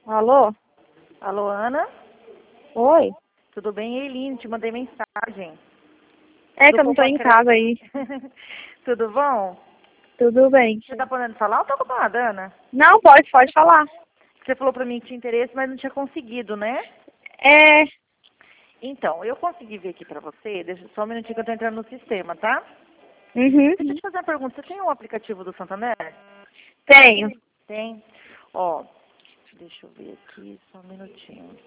Alô? Alô, Ana? Oi? Tudo bem, Eileen? Te mandei mensagem. É que eu não tô em casa aí. Tudo bom? Tudo bem. Você tá podendo falar ou tá ocupada, Ana? Não, pode falar. Você falou pra mim que tinha interesse, mas não tinha conseguido, né? É. Então, eu consegui ver aqui pra você. Deixa só um minutinho que eu tô entrando no sistema, tá? Uhum. Deixa eu te fazer uma pergunta. Você tem um aplicativo do Santander? Tenho. Tem. Ó, deixa eu ver aqui, só um minutinho.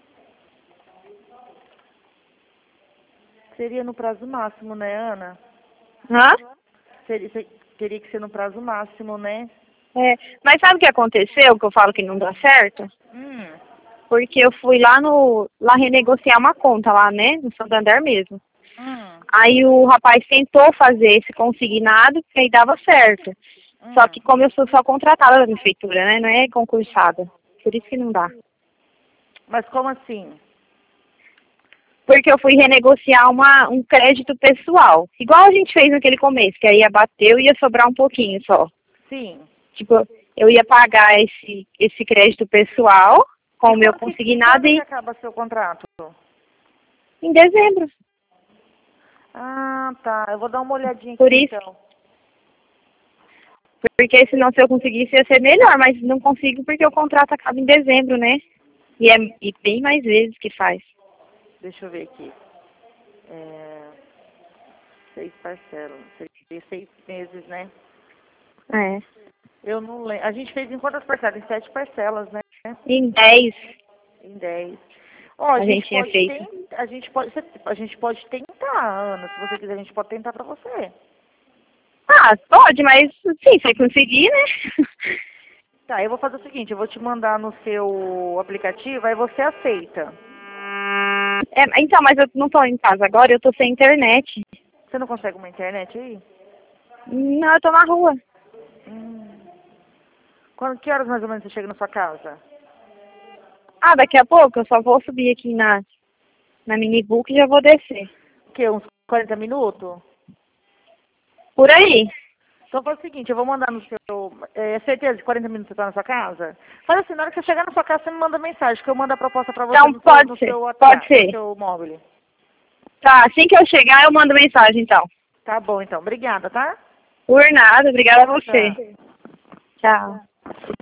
Seria no prazo máximo, né, Ana? Hã? Teria que ser no prazo máximo, né? É. Mas sabe o que aconteceu, que eu falo que não dá certo? Hum, Porque eu fui lá renegociar uma conta lá, né? No Santander mesmo. hum, Aí o rapaz tentou fazer esse consignado, que aí dava certo. Só que como eu sou só contratada da prefeitura, né? Não é concursada. Por isso que não dá. Mas como assim? Porque eu fui renegociar um crédito pessoal. Igual a gente fez naquele começo, que aí abateu e ia sobrar um pouquinho só. Sim. Tipo, eu ia pagar esse crédito pessoal com o meu consignado Quando que acaba seu contrato? em dezembro. Ah, tá. Eu vou dar uma olhadinha Por aqui isso, então. porque senão se eu conseguisse ia ser melhor, mas não consigo porque o contrato acaba em dezembro, né? E bem mais vezes que faz. Deixa eu ver aqui. 6 parcelas. Seria 6 meses, né? É. Eu não lembro. A gente fez em quantas parcelas? Em 7 parcelas, né? Em 10 Em 10. Ó, a a gente gente tinha pode feito. tentar. A gente pode tentar, Ana. Se você quiser, a gente pode tentar pra você. Ah, pode, mas sim, se conseguir, né? Tá, eu vou fazer o seguinte, eu vou te mandar no seu aplicativo, aí você aceita. É, então, mas eu não tô em casa agora, eu tô sem internet. Você não consegue uma internet aí? Não, eu tô na rua. Hum. Que horas mais ou menos você chega na sua casa? Ah, daqui a pouco eu só vou subir aqui na minibook e já vou descer. O quê? Uns 40 minutos? Por aí. Então faz o seguinte, eu vou mandar no seu... É certeza de 40 minutos você tá na sua casa? Faz assim, na hora que você chegar na sua casa, você me manda mensagem, que eu mando a proposta pra você Então pode no ser, seu pode WhatsApp, no ser. seu móvel. Tá, assim que eu chegar eu mando mensagem então. Tá bom, então. Obrigada, tá? Por nada, obrigada a Tchau, você. tchau. Tchau.